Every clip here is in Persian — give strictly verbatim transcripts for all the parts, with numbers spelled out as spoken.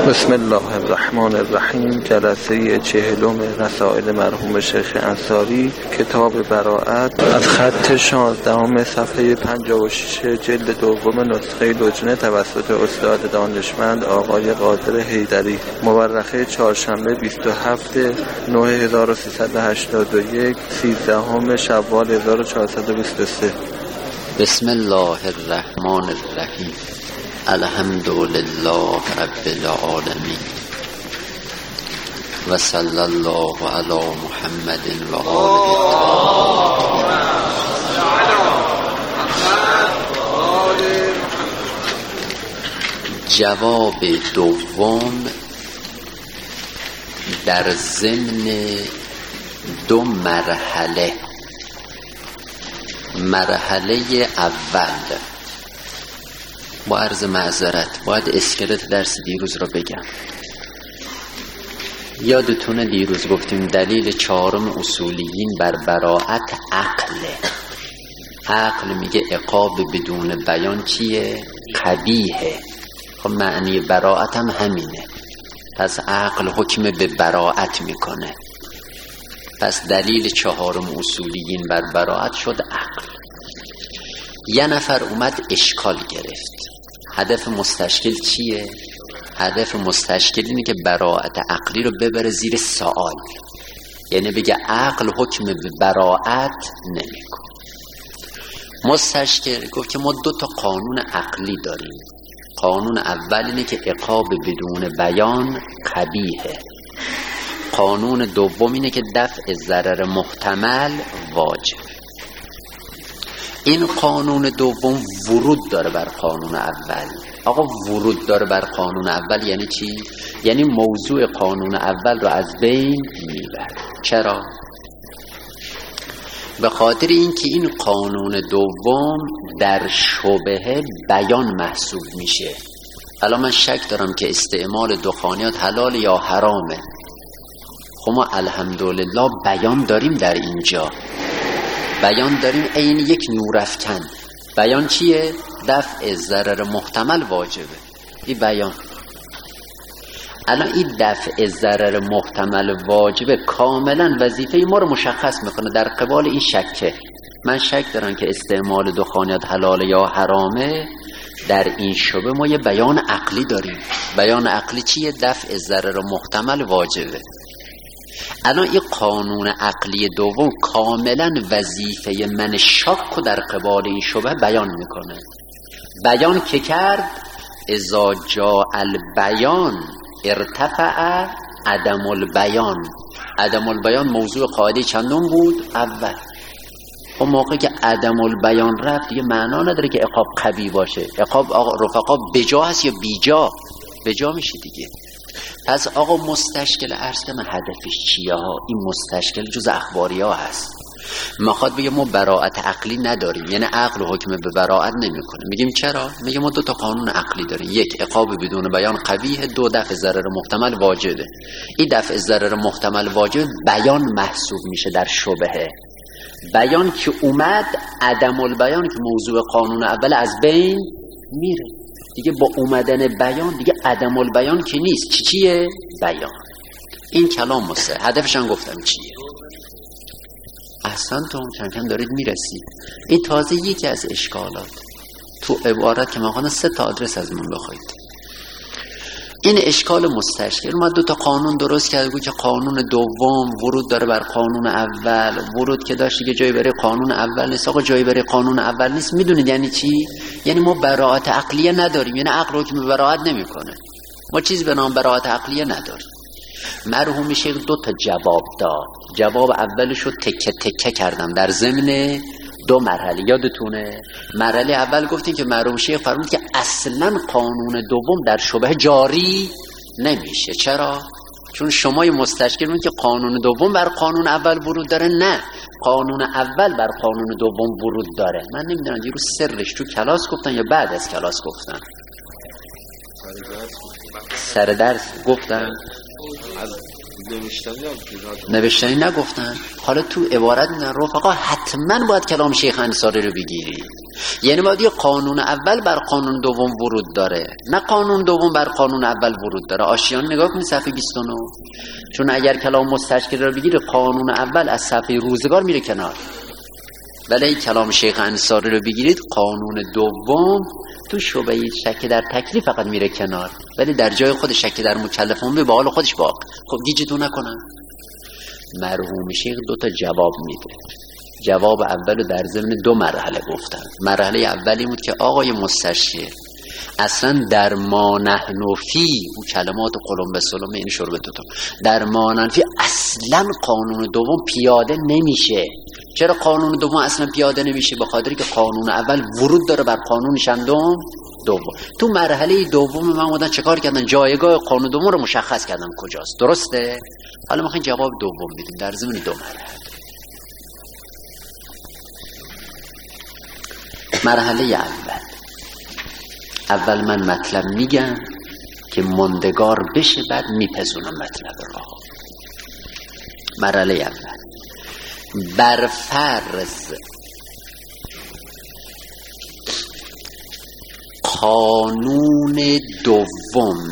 بسم الله الرحمن الرحیم. جلسه چهلم رسائل مرحوم شیخ انصاری، کتاب براءت، از خط شانزدهم صفحه پنجاه و شش جلد دوم نسخه لجنه توسط استاد دانشمند آقای قادر حیدری، مورخه چهارشنبه بیست و هفتم نوامبر هزار و سیصد و هشتاد و یک، سیزدهم شوال هزار و چهارصد و بیست و سه. بسم الله الرحمن الرحیم. الحمد لله رب العالمین و صلی الله علی محمد و آله الطاهرین. جواب دوم در ضمن دو مرحله. مرحله اول، با عرض معذرت باید اسکلت درس دیروز رو بگم. یادتونه دیروز گفتیم دلیل چهارم اصولیین بر براءت عقله. عقل میگه عقاب بدون بیان چیه؟ قبیحه. خب معنی براءت هم همینه، پس عقل حکم به براءت میکنه. پس دلیل چهارم اصولیین بر براءت شد عقل. یه نفر اومد اشکال گرفت. هدف مستشکل چیه؟ هدف مستشکل اینه که براءت عقلی رو ببره زیر سوال، یعنی بگه عقل حکم به براءت نمیکن. مستشکل گفت که ما دو تا قانون عقلی داریم. قانون اول اینه که عقاب بدون بیان قبیحه. قانون دوم اینه که دفع ضرر محتمل واجب. این قانون دوم ورود داره بر قانون اول. آقا ورود داره بر قانون اول یعنی چی؟ یعنی موضوع قانون اول رو از بین میبره. چرا؟ به خاطر اینکه این قانون دوم در شبهه بیان محسوب میشه. الان من شک دارم که استعمال دخانیات حلال یا حرامه. خب ما الحمدلله بیان داریم در اینجا. بیان داریم عین یک نورافکن. بیان چیه؟ دفع ضرر محتمل واجبه. این بیان. الان این دفع ضرر محتمل واجبه کاملا وظیفه ما رو مشخص میکنه در قبال این شکه. من شک دارم که استعمال دخانیات حلال یا حرامه. در این شبه ما یه بیان عقلی داریم. بیان عقلی چیه؟ دفع ضرر محتمل واجبه. الان این قانون عقلی دوم کاملا وظیفه من شک رو در قبال این شبه بیان میکنه. بیان که کرد اذا جاء البیان ارتفع عدم البیان. عدم البیان موضوع قاعده چندم بود؟ اول. اون موقع که عدم البیان رفت دیگه معنا نداره که عقاب قوی باشه. عقاب رفقا بجا هست یا بیجا؟ بجا میشه دیگه. پس آقا مستشکل عرض که من هدفش چیه ها؟ این مستشکل جز اخباری ها هست. میخواد بگه ما براءت عقلی نداریم، یعنی عقل حکم به براءت نمیکنه. میگیم چرا؟ میگه ما دو تا قانون عقلی داریم. یک، عقاب بدون بیان قویه. دو، دفع ضرر محتمل واجبه. این دفع ضرر محتمل واجب بیان محسوب میشه در شبهه. بیان که اومد عدم البیان که موضوع قانون اول از بین میره دیگه. با اومدن بیان دیگه عدم البیان که نیست. چی چیه؟ بیان. این کلام مستقیم. هدفش هم گفتم چیه. احسن تو چند کم دارید میرسید. این تازه یکی از اشکالات تو عبارت که مخواهد سه تا آدرس از من بخواید. این اشکال مستشکل. ما دو تا قانون درست کرده بود که قانون دوم ورود داره بر قانون اول. ورود که داشت دیگه جایی برای قانون اول نیست. آقا جایی برای قانون اول نیست. میدونید یعنی چی؟ یعنی ما براءت عقلیه نداریم. یعنی عقل حکم به براءت نمیکنه. ما چیزی به نام براءت عقلیه نداریم. مرحوم شیخ دو تا جواب داد. جواب اولشو تکه تکه کردم در ضمن دو مرحله. یادتونه مرحله اول گفتیم که مرحوم شیخ فرمود که اصلا قانون دوم در شبهه جاری نمیشه. چرا؟ چون شما مستشکل میگید که قانون دوم بر قانون اول ورود داره. نه، قانون اول بر قانون دوم ورود داره. من نمیدونم دیروز سرش تو کلاس گفتن یا بعد از کلاس گفتن؟ سر درس گفتن؟ نوشتنی نگفتن. حالا تو عبارت میدن رفقا حتما باید کلام شیخ انصاری رو بگیری. یعنی باید یه قانون اول بر قانون دوم ورود داره، نه قانون دوم بر قانون اول ورود داره. آشیان نگاه کنید صفحه بیست و نه. چون اگر کلام مستشکل رو بگیری قانون اول از صفحه روزگار میره کنار، ولی کلام شیخ انصاری رو بگیرید قانون دوم تو شبهه شک در تکلیف فقط میره کنار، ولی در جای خود شک در مکلفون به حال خودش باق. خب گیجتون نکنن. مرحوم شیخ دو تا جواب میده. جواب اولو در ضمن دو مرحله گفتن. مرحله اولی بود که آقای مستشیر اصلا در ما نحن فی، او کلمات قلم به سلم این شربتتون، در ما نحن فی اصلا قانون دوم پیاده نمیشه. چرا قانون دوم اصلا پیاده نمیشه؟ به خاطری که قانون اول ورود داره بر قانون چندم؟ دوم. تو مرحله دوم من بودن چه کار کردن؟ جایگاه قانون دوم رو مشخص کردن کجاست. درسته؟ حالا میخوایم جواب دوم بدیم در ضمن دو مرحله. مرحله اول اول من مطلب میگم که ماندگار بشه، بعد میپذونم مطلب را. مرحله اول بر فرض قانون دوم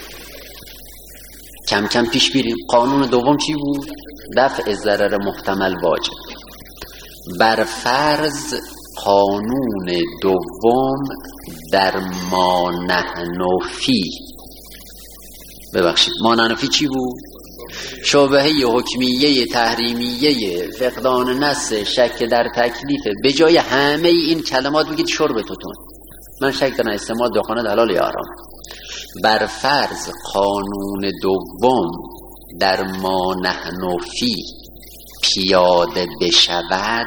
کم کم پیش بیریم. قانون دوم چی بود؟ دفع ضرر محتمل واجب. بر فرض قانون دوم در ما نحن فی، ببخشید ما نحن فی چی بود؟ شبهه حکمیه تحریمیه فقدان نص شک در تکلیف. به جای همه این کلمات بگید شربتتون. من شک در استعمال دخانه حلال یا حرام. بر فرض قانون دوم در ما نحن فی پیاده بشود،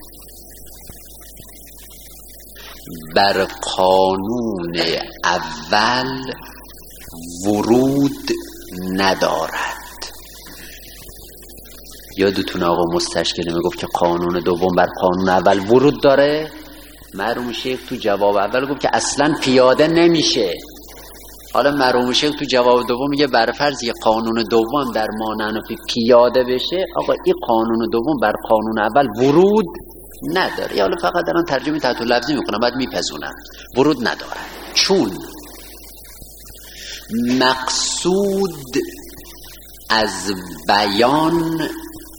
بر قانون اول ورود ندارد. یادتون آقا مستشکل میگفت که قانون دوم بر قانون اول ورود داره؟ مرحوم شیخ تو جواب اول گفت که اصلا پیاده نمیشه. حالا مرحوم شیخ تو جواب دوم میگه بر فرض یه قانون دوم در ما نحن فی پیاده بشه، آقا این قانون دوم بر قانون اول ورود نداره. یا حالا فقط دارم ترجمه تحت لفظی میکنم، بعد میپذونم ورود نداره. چون مقصود از بیان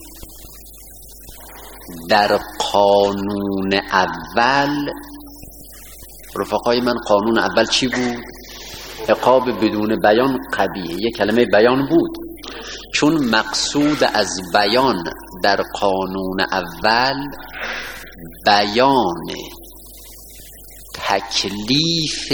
در قانون اول، رفقای من قانون اول چی بود؟ عقاب بدون بیان قبیح، یک کلمه بیان بود. چون مقصود از بیان در قانون اول بیان تکلیف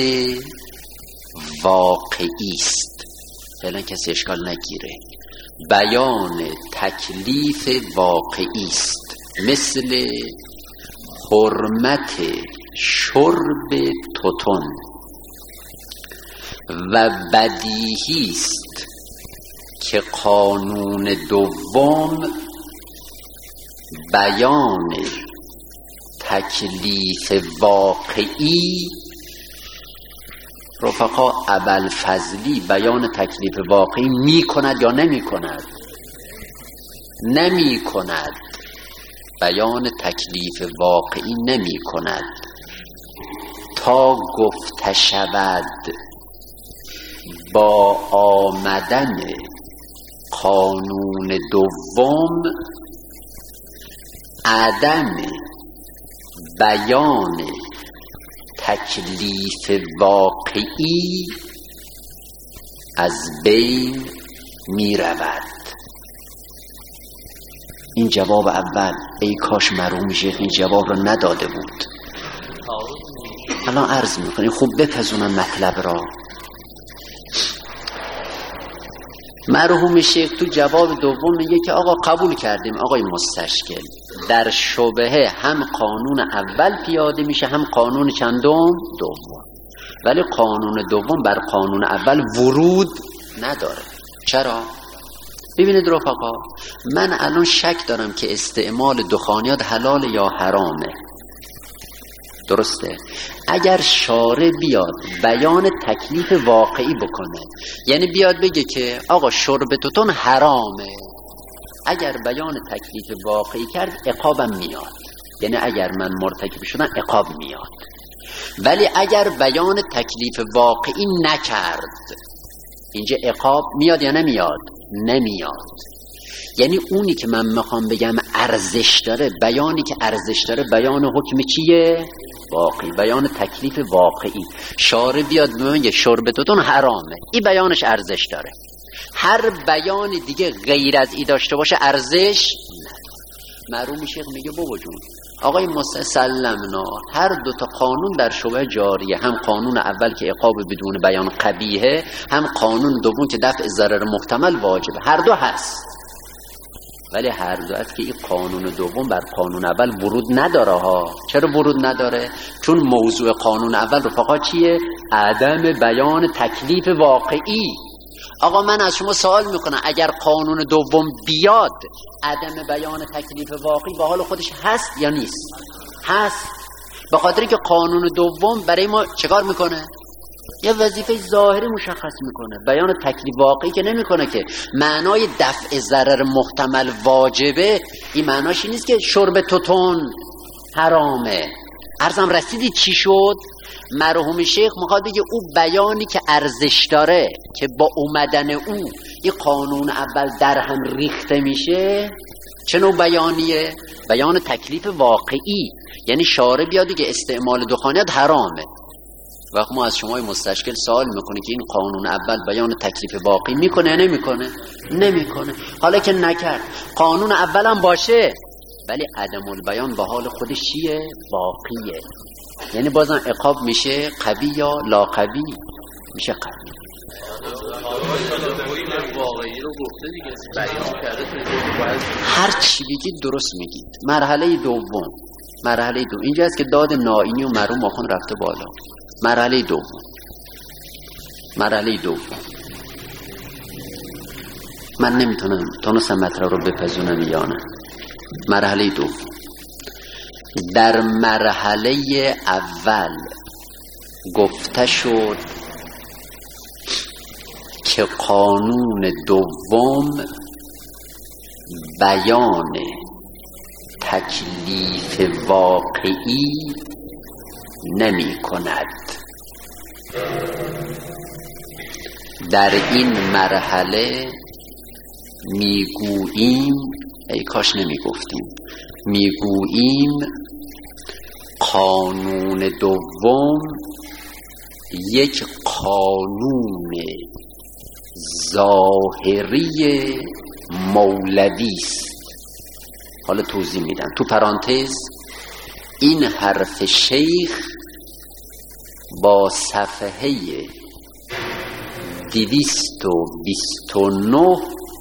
واقعی است. فعلا کسی اشکال نگیره. بیان تکلیف واقعی است، مثل حرمت شرب توتون، و بدیهی است که قانون دوم بیان تکلیف واقعی، رفقا ابوالفضلی بیان تکلیف واقعی می کند یا نمی کند؟ نمی کند. بیان تکلیف واقعی نمی کند تا گفته شود با آمدن قانون دوم عدم بیان تکلیف واقعی از بین می رود. این جواب اول. ای کاش مرحوم شیخ این جواب رو نداده بود. الان عرض میکنیم خوب بپذونم مطلب را. مرحوم شیخ تو جواب دوم میگه که آقا قبول کردیم آقای مستشکل، در شبهه هم قانون اول پیاده میشه هم قانون چندم؟ دوم. ولی قانون دوم بر قانون اول ورود نداره. چرا؟ ببینید رفقا، من الان شک دارم که استعمال دخانیات حلال یا حرامه. درسته؟ اگر شارع بیاد بیان تکلیف واقعی بکنه، یعنی بیاد بگه که آقا شرب توتون حرامه، اگر بیان تکلیف واقعی کرد عقابم میاد. یعنی اگر من مرتکب شدم عقاب میاد. ولی اگر بیان تکلیف واقعی نکرد، اینجا عقاب میاد یا نمیاد؟ نمیاد. یعنی اونی که من میخوام بگم ارزش داره، بیانی که ارزش داره بیان حکم چیه؟ واقعی، بیان تکلیف واقعی. شارع بیاد بگه شرب توتون حرامه، این بیانش ارزش داره. هر بیان دیگه غیر از ای داشته باشه ارزش نه. مرحوم شیخ میگه بابا جون آقای مسلمنا هر دو تا قانون در شبه جاریه، هم قانون اول که عقاب بدون بیان قبیحه، هم قانون دوم که دفع ضرر محتمل واجبه، هر دو هست. ولی هر دو هست که این قانون دوم بر قانون اول ورود نداره ها. چرا ورود نداره؟ چون موضوع قانون اول رفقا چیه؟ عدم بیان تکلیف واقعی. آقا من از شما سوال میکنم اگر قانون دوم بیاد عدم بیان تکلیف واقعی به حال خودش هست یا نیست؟ هست. به خاطری که قانون دوم برای ما چکار میکنه؟ یه وظیفه ظاهری مشخص میکنه، بیان تکلیف واقعی که نمیکنه. که معنای دفع ضرر محتمل واجبه این معناش این نیست که شرب توتون حرامه. عرضم رسیدی چی شد؟ مرحوم شیخ میخواد بگه او بیانی که ارزش داره که با اومدن او این قانون اول در هم ریخته میشه، چه نوع بیانیه؟ بیان تکلیف واقعی. یعنی شارع بیاد که استعمال دخانیات حرامه. وقت ما از شما مستشکل سوال میکنه که این قانون اول بیان تکلیف واقعی میکنه یا نمیکنه؟ نمیکنه. حالا که نکرد قانون اول هم باشه ولی عدم البیان به حال خودش چیه؟ واقعیه. یعنی بازم عقاب میشه قوی یا لا قوی؟ میشه قوی. هر چی بگید درست میگید. مرحله دوم، مرحله دوم اینجاست که داد نائینی و مرحوم آخوند رفته بالا. مرحله دوم، مرحله دوم من نمیتونم تونستم مطلب رو بپذونم یا نه. مرحله دوم، در مرحله اول گفته شد که قانون دوم بیان تکلیف واقعی نمی کند. در این مرحله میگوییم، ای کاش نمی گفتیم، میگوییم قانون دوم یک قانون ظاهری مولوی است. حالا توضیح میدم. تو پرانتز این حرف شیخ با صفحه دویست و بیست و نه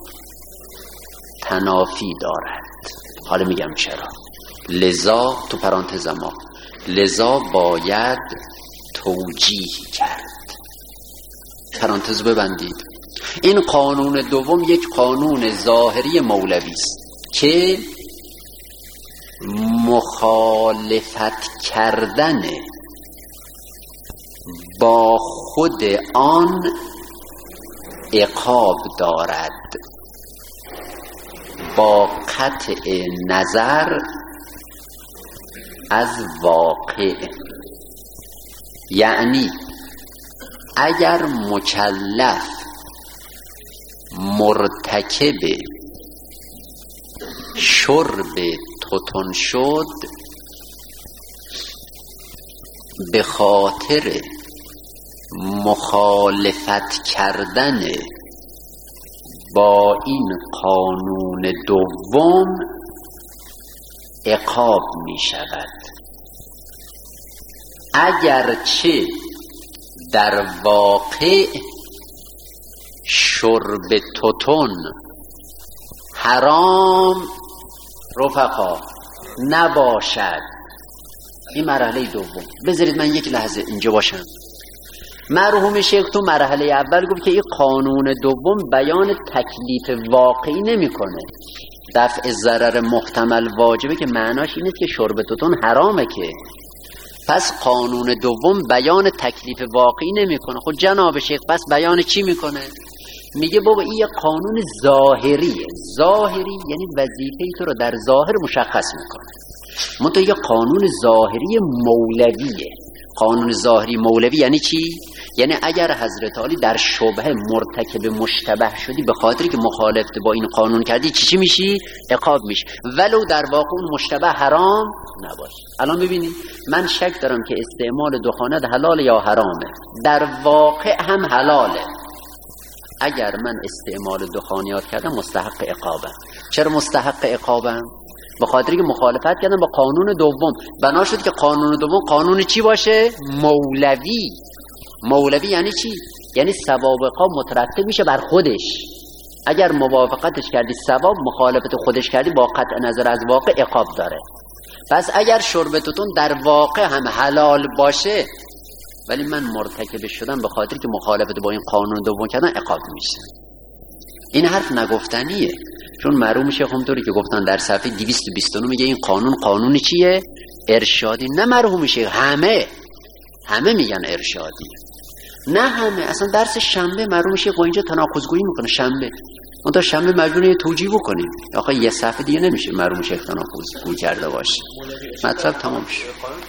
تنافی دارد. حالا میگم چرا. لذا تو پرانتز ما لذا باید توجیه کرد. پرانتز ببندید. این قانون دوم یک قانون ظاهری مولوی است که مخالفت کردن با خود آن عقاب دارد با قطع نظر از واقع. یعنی اگر مکلف مرتکب شرب توتون شد به خاطر مخالفت کردن با این قانون دوم عقاب می شود، اگرچه در واقع شرب توتون حرام رفقا نباشد. این مرحله دوم. بذارید من یک لحظه اینجا باشم. مرحوم شیخ تو مرحله اول گفت که این قانون دوم بیان تکلیف واقعی نمیکنه. دفع ضرر محتمل واجبه که معناش اینه که شرب توتون حرامه. که پس قانون دوم بیان تکلیف واقعی نمیکنه. خب جناب شیخ پس بیان چی میکنه؟ میگه بابا این یه قانون ظاهریه. ظاهری یعنی وظیفه تو رو در ظاهر مشخص میکنه. منتها یه قانون ظاهری مولویه. قانون ظاهری مولوی یعنی چی؟ یعنی اگر حضرت علی در شبهه مرتکب مشتبه شدی به خاطری که مخالفت با این قانون کردی چی چی میشی؟ عقاب میشی، ولو در واقع اون مشتبه حرام نباشه. الان ببینید من شک دارم که استعمال دخانیات حلال یا حرامه، در واقع هم حلاله. اگر من استعمال دخانیات کردم مستحق عقابم. چرا مستحق عقابم؟ به خاطری که مخالفت کردم با قانون دوم. بنا شد که قانون دوم قانون چی باشه؟ مولوی. مولوی یعنی چی؟ یعنی ثواب عقاب مترتب میشه بر خودش. اگر موافقتش کردی ثواب، مخالفت خودش کردی با قطع نظر از واقع عقاب داره. پس اگر شرب توتون در واقع هم حلال باشه ولی من مرتکب شدم به خاطری که مخالفت با این قانون دوم کردن، عقاب میشه. این حرف نگفتنیه، چون مرحوم شیخ همونطوری که گفتن در صفحه دویست و بیست و نه میگه این قانون قانون چیه؟ ارشادی. نه مرحوم شیخ، همه همه میگن ارشادی. نه همه، اصلا درس شنبه مرحوم شیخ با اینجا تناقض‌گویی میکنه. شنبه اون تا شنبه مجبوریم یه توجیه بکنیم. آخه یه صفحه دیگه نمیشه مرحوم شیخ تناقض‌گویی کرده باشه. مطلب تمام شد.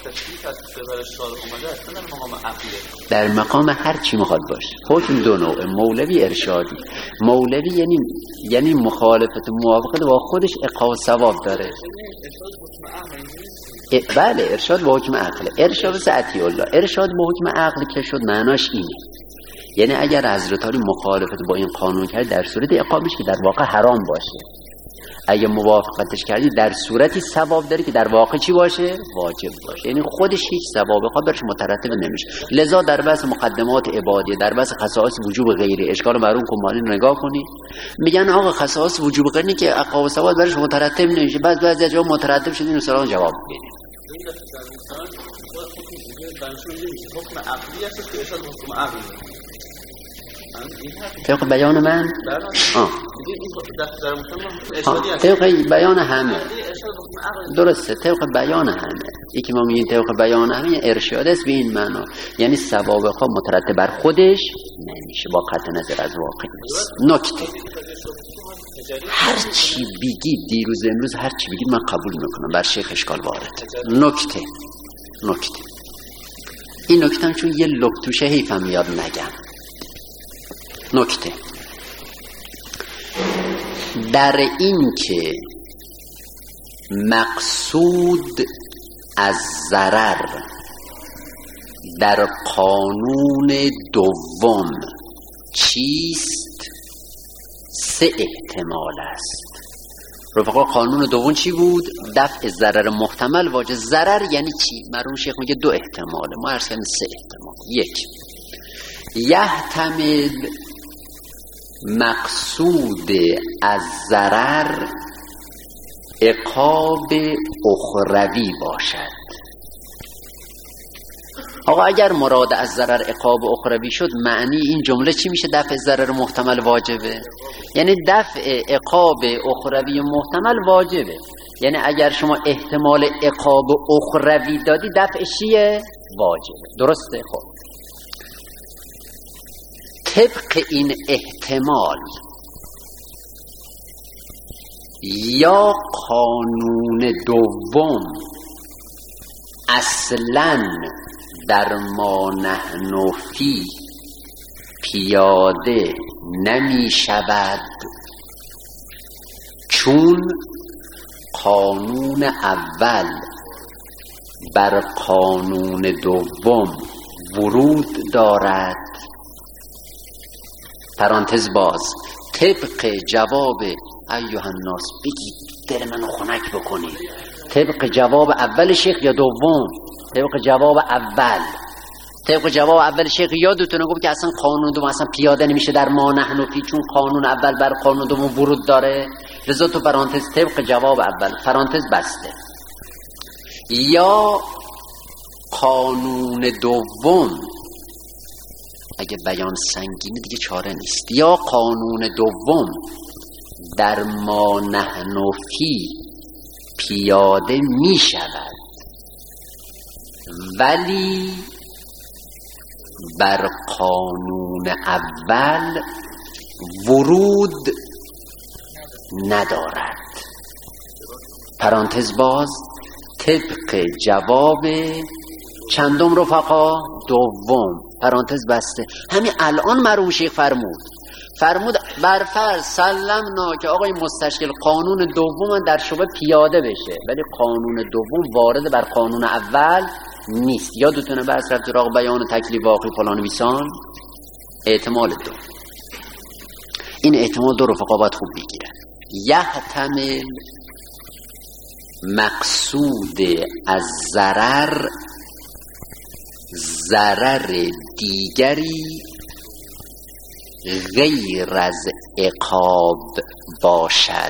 در مقام هر چی میخواد باشه. حکم دو نوعه، مولوی ارشادی. مولوی یعنی یعنی مخالفت موافقت با خودش عقاب ثواب داره. بله، ارشاد با حکم عقل. ارشاد سعتی الله. ارشاد با حکم عقل که شد معناش اینه، یعنی اگر حضرت علی مخالفت با این قانون کرد در صورت عقابش که در واقع حرام باشه، اگه موافقتش کردی در صورتی ثواب داری که در واقع چی باشه؟ واجب باشه. یعنی خودش هیچ ثواب عقاب برش مترتب نمیشه. لذا در بحث مقدمات عبادیه، در بحث خصائص وجوب غیره، اشکال مرحوم کمالی نگاه کنی میگن آقا خصائص وجوب غیره که عقاب و ثواب برش مترتب نمیشه، بعضی بعضی جا مترتب شده. این سوال جواب بدید. حکم عقلی است که ارشاد حکم عقلی طبق بیان من آه طبق بیان همه درسته، طبق بیان همه. یکی ما میگیم طبق بیان همه ارشاد است به این معنا، یعنی ثواب خواه مترتب بر خودش نمیشه، با قطع نظر از واقع نیست. نکته هر چی بگید دیروز امروز هر چی بگید من قبول میکنم، بر شیخ اشکال وارد. نکته نکته این نکته هم چون یه لکتوشه حیفم میاد نگم. نکته در این که مقصود از ضرر در قانون دوم چیست؟ سه احتمال است. رفقا قانون دوم چی بود؟ دفع ضرر محتمل واجب. ضرر یعنی چی؟ مرحوم شیخ میگه دو احتماله، ما عرض کردیم سه احتمال. یک، یحتمل مقصود از ضرر عقاب اخروی باشد. آقا اگر مراد از ضرر عقاب اخروی شد، معنی این جمله چی میشه؟ دفع ضرر محتمل واجبه، یعنی دفع عقاب اخروی محتمل واجبه. یعنی اگر شما احتمال عقاب اخروی دادی دفعش چیه؟ واجبه. درسته؟ خب طبق این احتمال یا قانون دوم اصلاً در ما نحن فی پیاده نمی شود، چون قانون اول بر قانون دوم ورود دارد. پرانتز باز، طبق جواب ایها الناس بگید دل منو خنک بکنید، طبق جواب اول شیخ یا دوم؟ طبق جواب اول. طبق جواب اول شیخ یادتونه گفت که اصلا قانون دوم اصلا پیاده نمیشه در ما نحن فی، چون قانون اول بر قانون دوم ورود داره. لذا تو پرانتز طبق جواب اول، پرانتز بسته. یا قانون دوم، اگه بیان سنگینه دیگه چاره نیست، یا قانون دوم در ما نحن فی پیاده می شود ولی بر قانون اول ورود ندارد. پرانتز باز، طبق جواب چندم رفقا؟ دوم. پرانتز بسته. همین الان مرحوم شیخ فرمود فرمود بر فرض سلمنا که آقای مستشکل قانون دوم در شبه پیاده بشه، ولی قانون دوم وارد بر قانون اول نیست. یادتونه بحث رفت راق بیان تکلیف واقعی فلان بیسان. احتمال دو، این احتمال دو رفقا باید خوب بگیرن. یحتمل مقصود از ضرر ضرر دیگری غیر از عقاب باشد.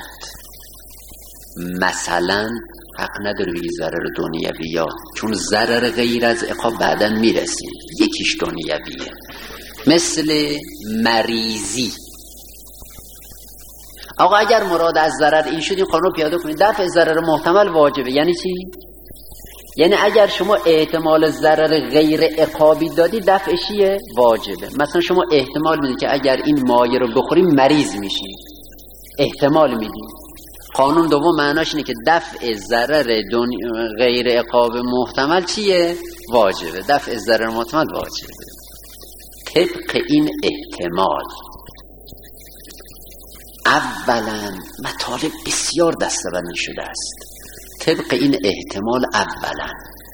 مثلا حق نداره بگی ضرر دنیوی ها، چون ضرر غیر از عقاب بعداً میرسیم، یکیش دنیویه. مثل مریضی. آقا اگر مراد از ضرر این شد این قانون پیاده کنید دفع ضرر محتمل واجبه. یعنی چی؟ یعنی اگر شما احتمال ضرر غیر عقابی دادی دفعشیه واجبه. مثلا شما احتمال میدید که اگر این مایه رو بخوری مریض میشی، احتمال میدی. قانون دوم معناش اینه که دفع ضرر غیر عقاب محتمل چیه؟ واجبه. دفع ضرر محتمل واجبه. طبق این احتمال اولا مطالب بسیار دسته‌بندی شده است. طبق این احتمال اولا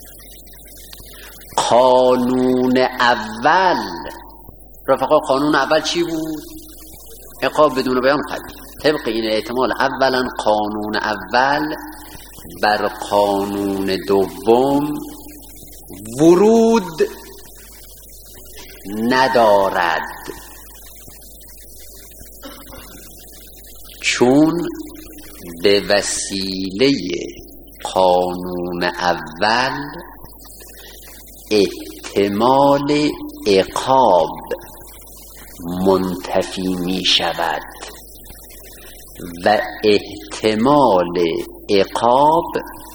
قانون اول رفقا، قانون اول چی بود؟ عقاب بدون بیان قبیل. طبق این احتمال اولا قانون اول بر قانون دوم ورود ندارد، چون به وسیله قانون اول احتمال عقاب منتفی می شود و احتمال عقاب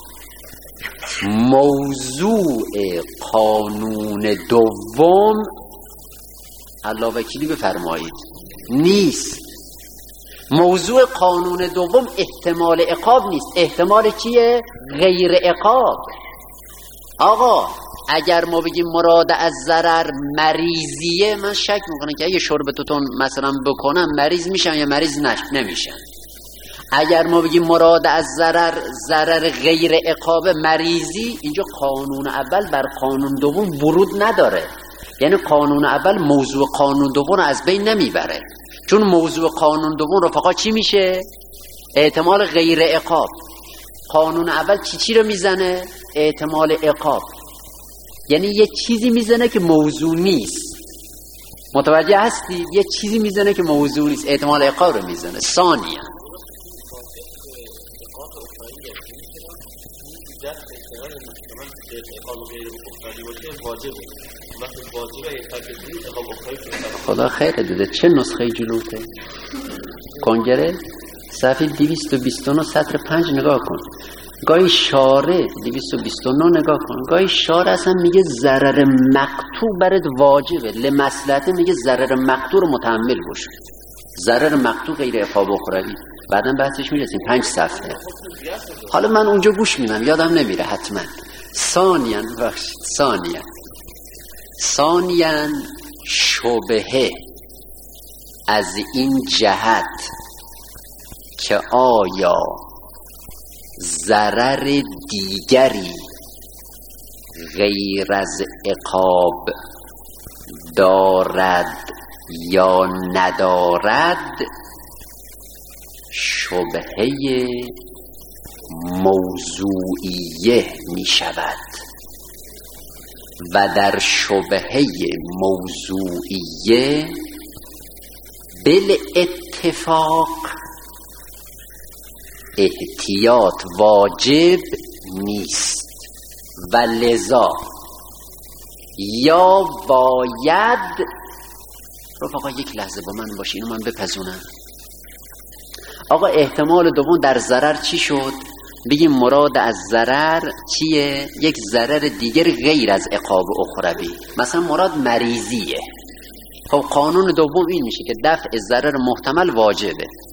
موضوع قانون دوم الله وکیلی بفرمایید نیست. موضوع قانون دوم احتمال عقاب نیست. احتمال چیه؟ غیر عقاب. آقا اگر ما بگیم مراد از ضرر مریضیه، من شک میکنم که اگه شرب توتون مثلا بکنم مریض میشن یا مریض نش نمیشن. اگر ما بگیم مراد از ضرر ضرر غیر عقاب مریضی، اینجا قانون اول بر قانون دوم ورود نداره. یعنی قانون اول موضوع قانون دوم رو از بین نمیبره، چون موضوع قانون دوم رفقا چی میشه؟ احتمال غیر عقاب. قانون اول چی چی رو میزنه؟ احتمال عقاب. یعنی یه چیزی میزنه که موضوع نیست. متوجه هستی؟ یه چیزی میزنه که موضوع نیست، احتمال عقاب رو میزنه. ثانیاً خدا خیر داده. چه نسخه جلوته؟ کنگره صفحه دویست و بیست و نه سطر پنج نگاه کن. گاهی شاره دویست و بیست و نه نگاه کن. گاهی شاره اصلا میگه ضرر مقطوع برات واجبه، لمصلحت میگه ضرر مقطوع رو متحمل باش. ضرر مقطوع غیر عقاب اخروی بعداً بحثش میرسیم. پنج صفحه. حالا من اونجا گوش میدم یادم نمیره حتما. ثانیاً بخشید ثانیاً ثانیاً شبهه از این جهت که آیا ضرر دیگری غیر از عقاب دارد یا ندارد، شبهه موضوعیه می شود و در شبهه موضوعیه بالاتفاق احتیاط واجب نیست و لذا یا باید. رفقا یک لحظه با من باشی، اینو من بپذونم. آقا احتمال دوم در ضرر چی شد؟ بگیم مراد از ضرر چیه؟ یک ضرر دیگر غیر از عقاب اخروی، مثلا مراد مریضیه. خب قانون دوم این میشه که دفع ضرر محتمل واجبه.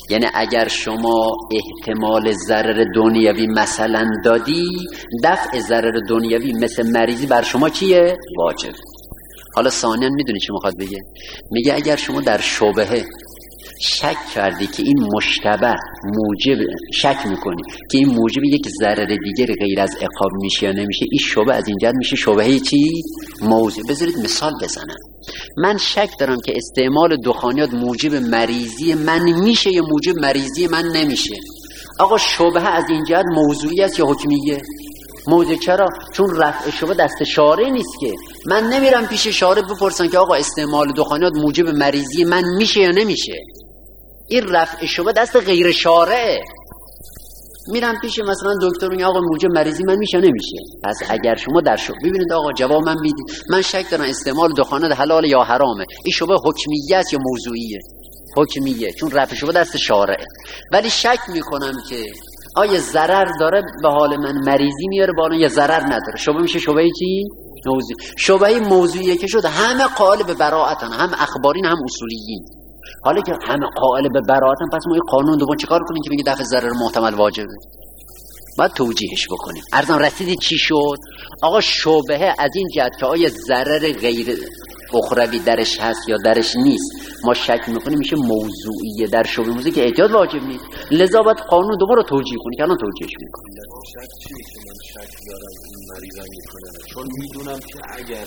یعنی اگر شما احتمال ضرر دنیوی مثلا دادی، دفع ضرر دنیوی مثل مریضی بر شما چیه؟ واجب. حالا ثانیاً میدونی چی میخواد بگه؟ میگه اگر شما در شبهه شک کردی که این مشتبه موجب، شک میکنی که این موجب یک ضرر دیگر غیر از عقاب میشه یا نمیشه، این شبهه از این جهت میشه شبهه چی؟ موضوع. بذارید مثال بزنم. من شک دارم که استعمال دخانیات موجب مریضی من میشه یا موجب مریضی من نمیشه. آقا شبهه از این جهت موضوعی است یا حکمیه؟ موضوع. چرا؟ چون رفع شبهه دست شارع نیست که من نمیرم پیش شارع بپرسم که آقا استعمال دخانیات موجب مریضی من میشه یا نمیشه. این رفع شبهه دست غیر شارعه. میرم پیش مثلا دکتر میگه آقا موجب مریضی من میشه نمیشه. پس اگر شما در شبهه ببینید آقا جواب من بدید، من شک دارم استعمال دخانیات حلال یا حرامه، این شبهه حکمیه است یا موضوعیه؟ حکمیه، چون رفع شبهه دست شارعه. ولی شک میکنم که آیا ضرر داره به حال من، مریضی میاره بالا یا ضرر نداره. شبهه میشه شبهه چی؟ موضوع. شبهه موضوعیه که شده همه قائل به براءتن، هم اخبارین هم اصولیین. حالا که همه قائل به براءتن، پس ما این قانون دوم چیکار کنیم که میگه دفع ضرر محتمل واجبه؟ باید توجیهش بکنیم. ارزم رسیدید چی شد؟ آقا شبهه از این جهت که آیا ضرر غیر اخروی درش هست یا درش نیست ما شک میکنیم، میشه موضوعیه. در شبهه موضوعی که احتیاط واجب نیست، لذا باید قانون دوباره رو توجیه کنیم که الان توجیهش میکنیم. شک چیه که من شک دارم این مریضم میکنه؟ چون میدونم که اگر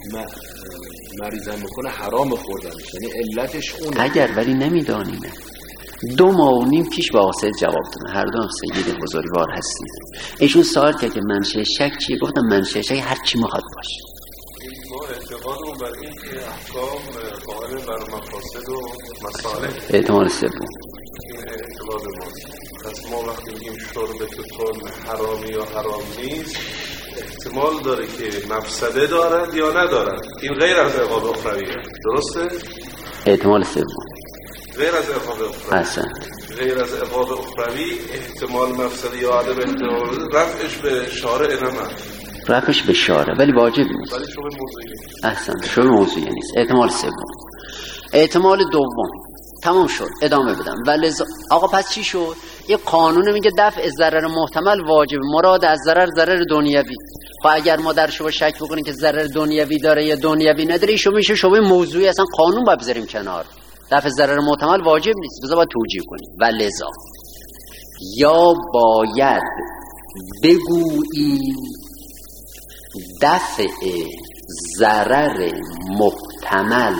مریضم میکنه حرام خوردنش، یعنی علتش اونه. اگر ولی نمیدانیم. دو ماه و نیم پیش با آسید جواب دادن، هر دو هم سید بزرگوار هستید. ایشون سوال کرد که منشأ شک چیه؟ گفتم منشأ شک هر چی میخواد باشه. ما اعتقادمون بر این که احکام قائم بر مفاسد و مصالح. احتمال سوم این اعتقاد ماست. پس ما وقتی میگیم شربتون حرامی یا حرام نیست، احتمال داره که مفسده دارد یا ندارد. این غیر از عقاب اخرویه، درسته؟ احتمال سوم غیر از عقاب اخروی. اصلا غیر از عقاب اخروی احتمال مفسده یا عدم احتمال رفعش به شارع نمد، رفعش به شارع ولی واجب نیست، ولی شبه موضوعی. احسن، شبه موضوعی نیست. احتمال سوم. احتمال دوم تمام شد، ادامه بدم. ولی آقا پس چی شد؟ یه قانون میگه دفع ضرر محتمل واجب، مراد از ضرر ضرر دنیوی. خب اگر ما در شبه شک بکنیم که ضرر دنیوی داره یا دنیوی نداره، شو میشه شبه موضوعی، اصلا قانون باید بذاریم کنار. دفع ضرر محتمل واجب نیست، بذار باید توجیه کنیم. ولذا یا باید بگوییم دفع ضرر محتمل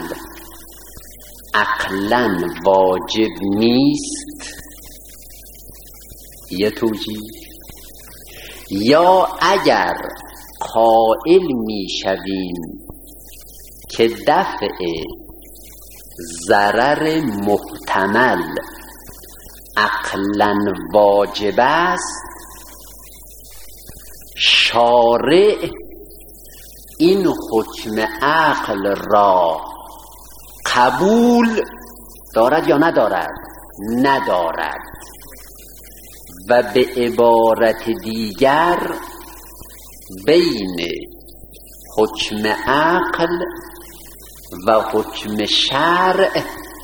عقلاً واجب نیست، یه توجیه. یا اگر قائل می شویم که دفع ضرر محتمل عقلاً واجب است، شارع این حکم عقل را قبول دارد یا ندارد؟ ندارد. و به عبارت دیگر بین حکم عقل و حکم شرع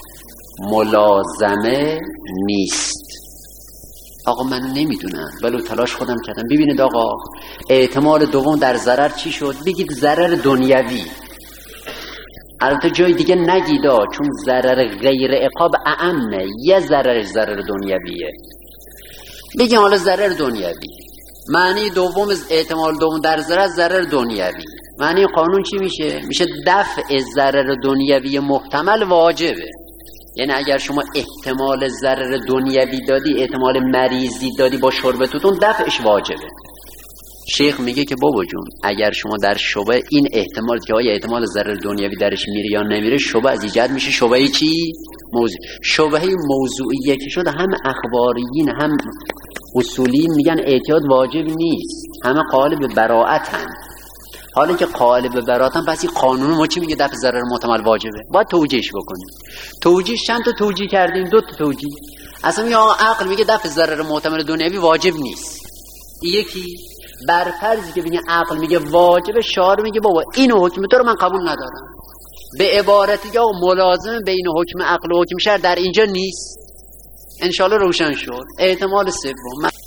ملازمه نیست. آقا من نمیدونم ولی تلاش خودم کردم. ببینید آقا احتمال دوم در ضرر چی شد؟ بگید ضرر دنیوی. البته جای دیگه نگیدا، چون ضرر غیر عقاب اعمه، یه ضرر ضرر دنیویه. بگیم حالا ضرر دنیوی. معنی دوم از احتمال دوم در ضرر ضرر دنیوی. معنی قانون چی میشه؟ میشه دفع ضرر دنیوی محتمل واجبه. یعنی اگر شما احتمال ضرر دنیوی دادی، احتمال مریضی دادی با شربتون، دفعش واجبه. شیخ میگه که بابا جون اگر شما در شبه این احتمال که آیا احتمال ضرر دنیوی درش میره یا نمیره، شبه از ایجاد میشه. شبه چی؟ موضوع. شبه موضوعیه که شده هم اخباریین هم اصولیین میگن احتیاط واجب نیست، همه قائل به براءتن. حالا که قائل به براءتن، پس این قانون ما چی میگه؟ دفع ضرر محتمل واجبه. باید توجیهش بکنیم. توجیهش چند تا توجیه کردیم؟ دو تا توجیه. اصلا میگه عقل میگه دفع ضرر محتمل دنیوی واجب نیست. یکی بر فرضی که بگه عقل میگه واجب، شارع میگه بابا این حکم تو رو من قبول ندارم. به عبارتی یا ملازم بین حکم عقل و حکم شرع در اینجا نیست. انشالله روشن شد. احتمال سوم من...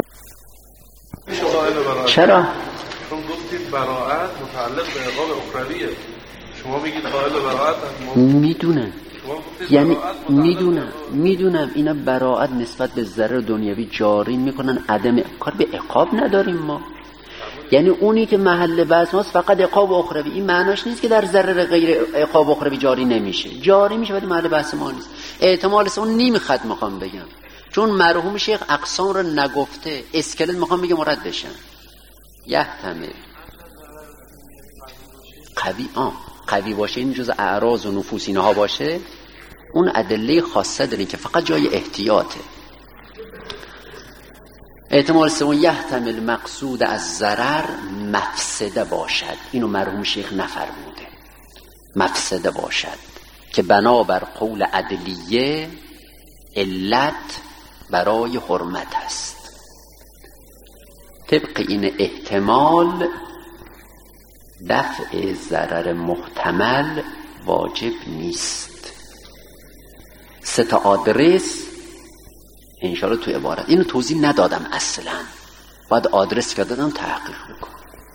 چرا؟ چون گفتید براءت متعلق به عقاب اخرویه، شما میگید قائل براءت. میدونم یعنی میدونم میدونم اینا براءت نسبت به ضرر دنیوی جاری میکنن، عدم کار به عقاب نداریم ما. یعنی اونی که محل بحث ماست فقط عقاب اخروی، این معناش نیست که در ضرر غیر عقاب اخروی جاری نمیشه، جاری میشه ولی محل بحث ما نیست. احتمال اون نیم خط میخوام بگم، چون مرحوم شیخ اقسام رو نگفته، اسکلت میخوام بگم مرد بشن. یحتمل قوی آه قوی باشه، این جز اعراض و نفوس اینها باشه، اون ادله خاصه داره که فقط جای احتیاطه. احتمال سوم یحتمل مقصود از ضرر مفسده باشد، اینو مرحوم شیخ نفرموده، مفسده باشد که بنابر قول عدلیه علت برای حرمت است. طبق این احتمال دفع ضرر محتمل واجب نیست. سه تا آدرس انشاءالله تو عبارت اینو توضیح ندادم، اصلا باید آدرس که دادم تحقیق بکن.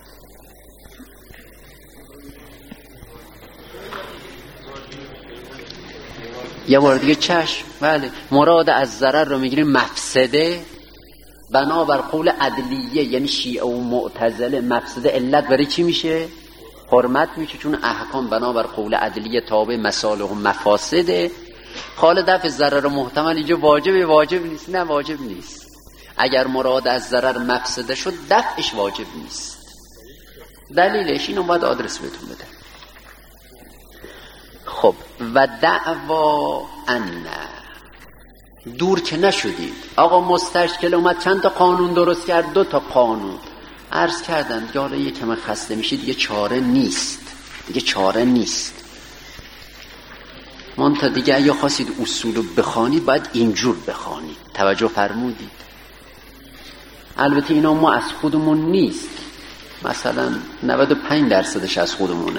یه بار دیگه چشم. بله، مراد از ضرر رو میگیریم مفسده بنابر قول عدلیه، یعنی شیعه و معتزله مفسده علت برای چی میشه؟ حرمت میشه، چون احکام بنابر قول عدلیه تابع مصالح و مفاسده. حال دفع ضرر محتمل اینجا واجبه؟ واجب نیست. نه واجب نیست. اگر مراد از ضرر مفسده شد دفعش واجب نیست. دلیلش اینو باید آدرس بهتون بده. خب و دعوا ان دور که نشدید. آقا مستشکل اومد چند تا قانون درست کرد، دو تا قانون عرض کردن دیگه. حالا یکم خسته میشید دیگه، چاره نیست دیگه، چاره نیست. منتها دیگه اگه خواستید اصولو بخوانید باید اینجور بخوانید. توجه فرمودید؟ البته اینا ما از خودمون نیست، مثلا نود و پنج درصدش از خودمونه.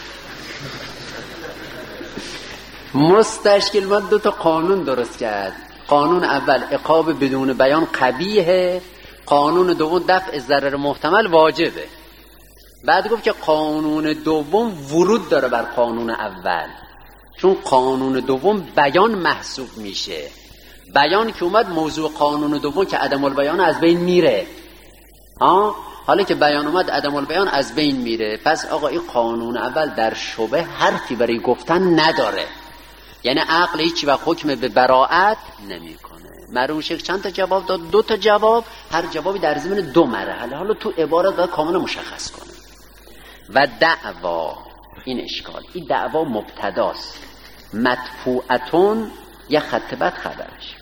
مستشکل ما دو تا قانون درست کرد. قانون اول عقاب بدون بیان قبیحه، قانون دوم دفع ضرر محتمل واجبه. بعد گفت که قانون دوم ورود داره بر قانون اول، چون قانون دوم بیان محسوب میشه. بیان که اومد موضوع قانون دوم که عدم البیان از بین میره. ها حالا که بیان اومد عدم البیان از بین میره. پس آقا این قانون اول در شبه حرفی برای گفتن نداره، یعنی عقل هیچی و حکم به براءت نمیکنه. مرحوم شیخ چند تا جواب داد؟ دو تا جواب، هر جوابی در ضمن دو مرحله. حالا تو عبارت باید کاملا مشخص کنه. و دعوا، این اشکال، این دعوا مبتداست، مدفوعتون یه خط بعد خبرش.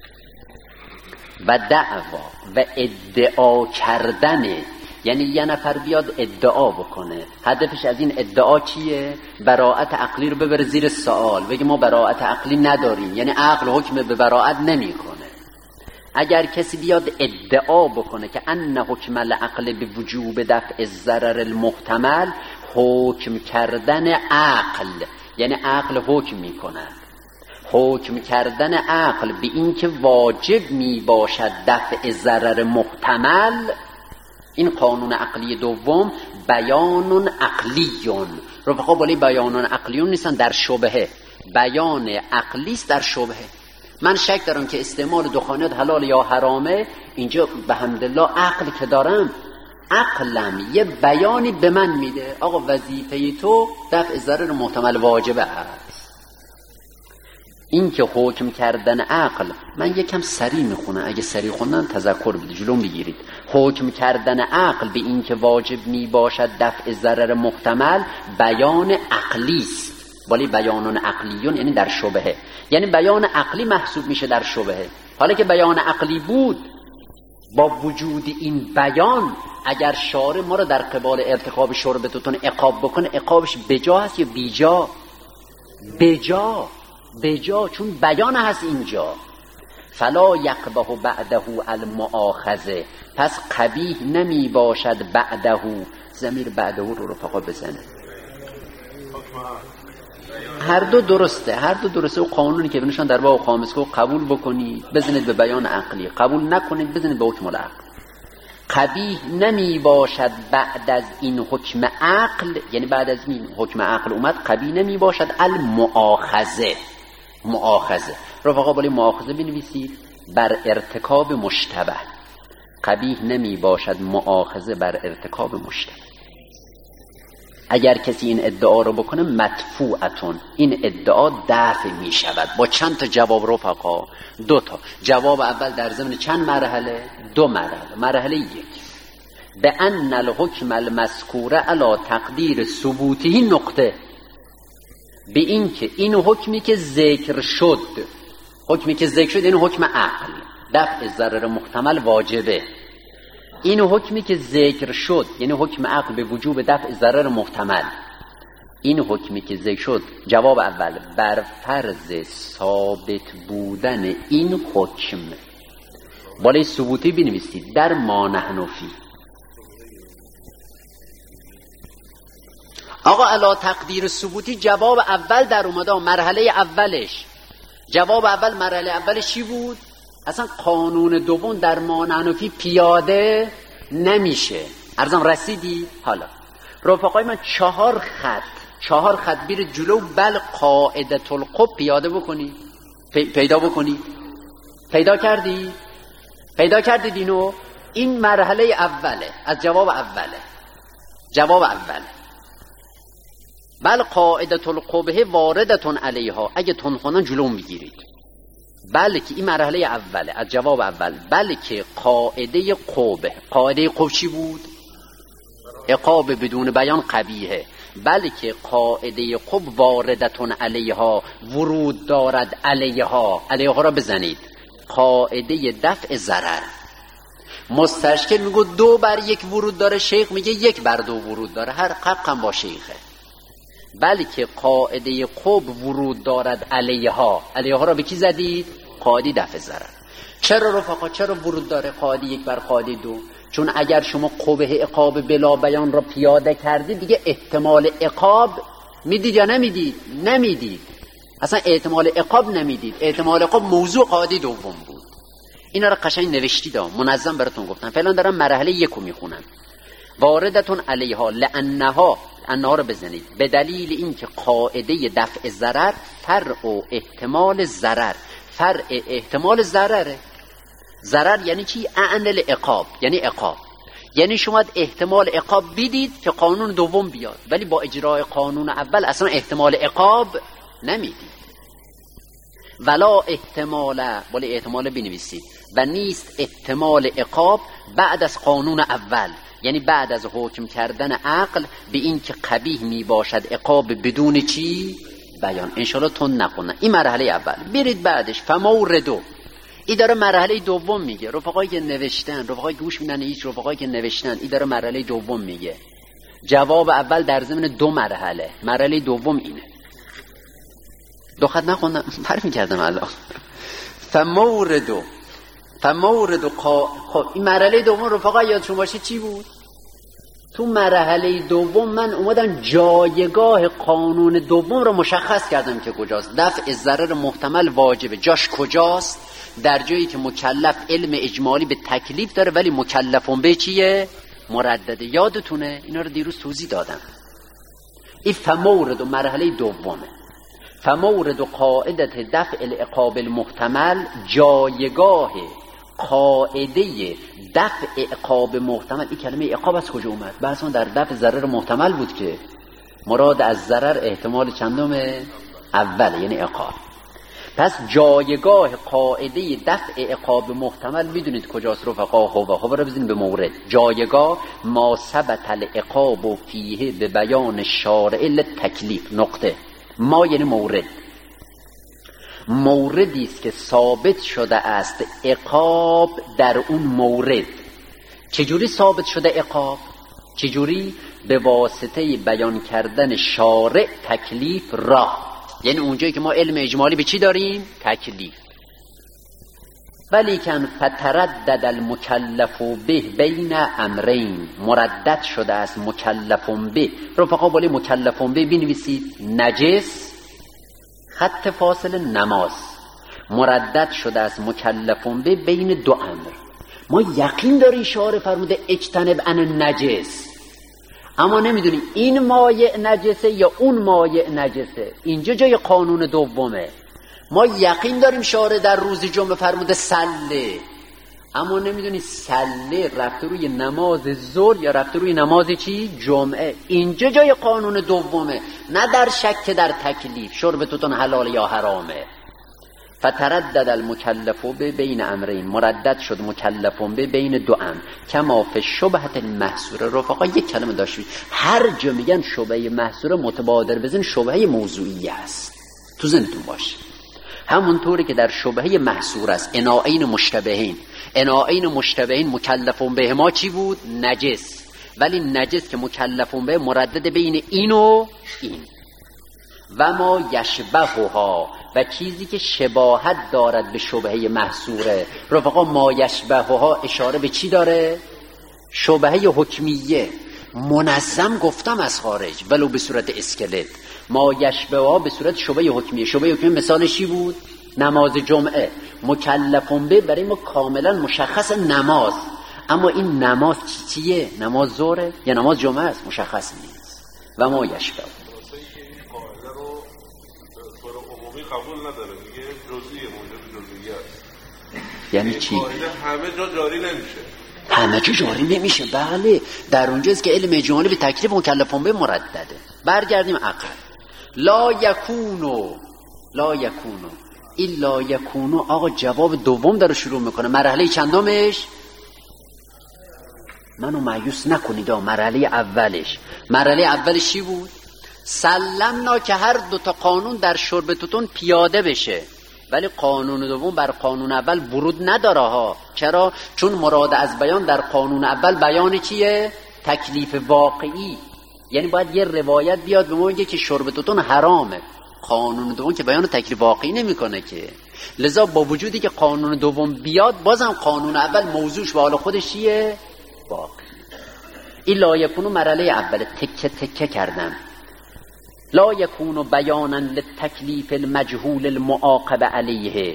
و دعوا و ادعا کردنه، یعنی یه نفر بیاد ادعا بکنه، هدفش از این ادعا چیه؟ براءت عقلی رو ببره زیر سوال، بگه ما براءت عقلی نداریم، یعنی عقل حکم به براءت نمیکنه. اگر کسی بیاد ادعا بکنه که ان حکم العقل به وجوب دفع الضرر المحتمل، حکم کردن عقل، یعنی عقل حکم میکنه، حکم کردن عقل به این که واجب می باشد دفع ضرر محتمل، این قانون عقلی دوم بیان عقلیون. رفقا بالای بیانون عقلیون نیستن، در شبهه. بیان عقلیست در شبهه. من شک دارم که استعمال دخانیات حلال یا حرامه. اینجا به حمدالله عقل که دارم، عقلم یه بیانی به من میده آقا وظیفه تو دفع ضرر محتمل واجبه است. این که حکم کردن عقل، من یکم سریع میخونم، اگه سریع خوندم تذکر بدید جلوم بگیرید. حکم کردن عقل به این که واجب می باشد دفع ضرر محتمل بیان عقلیست. ولی بیانون عقلیون یعنی در شبهه، یعنی بیان عقلی محسوب میشه در شبهه. حالا که بیان عقلی بود، با وجود این بیان اگر شارع ما رو در قبال ارتکاب شربتتون عقاب بکنه، عقابش بجا هست یا بیجا؟ بجا، بجا، چون بیان هست اینجا. فلا یقبح بعده المؤاخذه، پس قبیح نمی باشد بعده. ضمیر بعده رو رفقا بزنه. هر دو درسته، هر دو درسته. و قانونی که بنشان در باب خامس کو قبول بکنید بزنید به بیان عقلی، قبول نکنید بزنید به حکم العقل. قبیح نمی باشد بعد از این حکم عقل، یعنی بعد از این حکم عقل اومد قبیح نمی باشد المؤاخذه. مؤاخذه رفقا بالی مؤاخذه بنویسید بر ارتکاب مشتبه. قبیح نمی باشد مؤاخذه بر ارتکاب مشتبه. اگر کسی این ادعا رو بکنه مدفوعتون، این ادعا دفع می شود. با چند تا جواب رفقا؟ دو تا. جواب اول در ضمن چند مرحله؟ دو مرحله. مرحله یک، به ان الحکم المذکور علی تقدیر ثبوتی نقطه، به این که این حکمی که ذکر شد، حکمی که ذکر شد این حکم عقل، دفع ضرر محتمل واجبه. این حکمی که ذکر شد یعنی حکم عقل به وجوب دفع ضرر محتمل، این حکمی که ذکر شد جواب اول بر فرض ثابت بودن این حکم، بالای ثبوتی بنویسید در ما نحن فی. آقا علا تقدیر ثبوتی جواب اول در اومده، مرحله اولش. جواب اول مرحله اولش چی بود؟ اصلا قانون دوم در ما نحن فی پیاده نمیشه. عرضم رسیدی؟ حالا رفقای من چهار خط چهار خط بیر جلو، بل قاعدة القب پیاده بکنی، پی... پیدا بکنی. پیدا کردی؟ پیدا کردی دینو؟ این مرحله اوله از جواب اوله. جواب اوله بل قاعدة القبه واردتون علیها، اگه تنخونن جلو میگیرید. بلکه این مرحله اوله از جواب اول، بلکه قاعده قبه. قاعده قبه چی بود؟ عقاب بدون بیان قبیحه. بلکه قاعده قبه واردتون علیها، ورود دارد علیها. علیها را بزنید. قاعده دفع ضرر. مستشکل میگه دو بر یک ورود داره، شیخ میگه یک بر دو ورود داره، هر قبقم با شیخه. بلکه قاعده قب ورود دارد علیها. علیها را به کی زدید؟ قاعده دفع ضرر. چرا رفقا چرا ورود داره قاعده یک بر قاعده دو؟ چون اگر شما قبه عقاب بلا بیان را پیاده کردید دیگه احتمال عقاب میدید یا نمیدید؟ نمیدید. اصلا احتمال عقاب نمیدید. احتمال عقاب موضوع قاعده دوم بود. اینا را قشنگ نوشتید، منظم براتون گفتم. فعلا دارم مرحله یکو میخونم. واردتون علیها لانها، انها رو بزنید به دلیل اینکه قاعده دفع ضرر فرع و احتمال ضرر، فرع احتمال ضرره. ضرر یعنی چی؟ اعن العقاب، یعنی عقاب. یعنی شما احتمال عقاب بدید که قانون دوم بیاد، ولی با اجرای قانون اول اصلا احتمال عقاب نمیدید. ولا احتمال، ولی احتمال بنویسید، و نیست احتمال عقاب بعد از قانون اول، یعنی بعد از حکم کردن عقل به این که قبیح می باشد عقاب بدون چی؟ بیان. انشالله تون نخونن. این مرحله اول. برید بعدش فموردو، این داره مرحله دوم میگه. رفقایی که نوشتن، رفقایی گوش میدن، هیچ رفقایی که نوشتن، این داره مرحله دوم میگه. جواب اول در ضمن دو مرحله، مرحله دوم اینه. دو خط نخوندم فرق میکردم الان. فموردو فمورد و قا... خب این مرحله دوم رفقا یادشون باشه چی بود؟ تو مرحله دوم من اومدم جایگاه قانون دوم رو مشخص کردم که کجاست. دفع ضرر محتمل واجبه. جاش کجاست؟ در جایی که مکلف علم اجمالی به تکلیف داره ولی مکلفون به چیه؟ مردده. یادتونه؟ اینا رو دیروز توضیح دادم. این فمورد و مرحله دومه. فمورد و قاعدت دفع العقاب المحتمل، جایگاه قاعده دفع عقاب محتمل. این کلمه عقاب از کجا اومد؟ بحث در دفع ضرر محتمل بود که مراد از ضرر احتمال چندم؟ اول، یعنی عقاب. پس جایگاه قاعده دفع عقاب محتمل میدونید کجاست رفقا؟ هوا هوا رو بزنید به مورد. جایگاه ما ثبت العقاب و فیه به بیان شارع للتکلیف. نقطه. ما یعنی مورد. موردی است که ثابت شده است عقاب در اون مورد. چجوری ثابت شده عقاب؟ چجوری؟ به واسطه بیان کردن شارع تکلیف را. یعنی اونجایی که ما علم اجمالی به چی داریم؟ تکلیف. ولیکن فتردد المکلف به بین امرین، مردد شده است مکلف به. رفقا بالی مکلف به بنویسید. نجس خط فاصل نماز مردد شده از مکلفون به بین دو امر. ما یقین داری اشاره فرموده اجتنب عن نجس، اما نمیدونیم این مایع نجسه یا اون مایع نجسه. اینجا جای قانون دومه. ما یقین داریم شارع در روز جمعه فرموده سله، اما نمیدونی سله رفته روی نماز ظهر یا رفته روی نماز چی؟ جمعه. اینجا جای قانون دومه، نه در شک در تکلیف شربتتون حلال یا حرامه. فتردد المکلف به بین امرین، مردد شد مکلفون به بین دو امر کما فی شبهت المحصوره. رفقا یک کلمه داشتید، هر جا میگن شبهه محصوره متبادر بزن شبهه موضوعی است، تو ذهنتون باشه. همونطوری که در شبهه محصور است اناعین مشتبهین، اناعین مشتبهین مکلفون به ما چی بود؟ نجس. ولی نجس که مکلفون به مردد بین این و این. و ما یشبهها، و چیزی که شباهت دارد به شبهه محصوره. رفقا ما یشبهها اشاره به چی داره؟ شبهه حکمیه منظم گفتم از خارج ولو به صورت اسکلت. ما یشبهها به صورت شبهه حکمیه. شبهه حکمیه مثالش چی بود؟ نماز جمعه. مکلفون به برای ما کاملا مشخص نماز، اما این نماز چی چیه؟ نماز ظهره یا نماز جمعه است؟ مشخص نیست. و ما یشبه قبول نداره، میگه جزئیه، موجب جزئیه است. یعنی چی؟ همه جا جاری نمیشه. همه جا جاری نمیشه. بله، در اونجاست که علم اجمالی به تکلیف مکلفون به مردده. برگردیم عقل. لا یکونو لا یکونو این لا یکونو آقا جواب دوم داره شروع میکنه. مرحله چندمش؟ منو مایوس نکنید. مرحله اولش مرحله اولش چی بود؟ سلمنا که هر دوتا قانون در شربتتون پیاده بشه، ولی قانون دوم بر قانون اول ورود نداره ها. چرا؟ چون مراد از بیان در قانون اول بیان چیه؟ تکلیف واقعی. یعنی باید یه روایت بیاد به ما بگه که شربتتون حرامه. قانون دوم که بیان تکلیف واقعی نمیکنه که. لذا با وجودی که قانون دوم بیاد، بازم قانون اول موضوعش و حال خودش چیه؟ واقعی. این لا یکونو مرحله اول تکه تکه کردم. لا یکون بیانا للتکلیف المجهول المعاقب علیه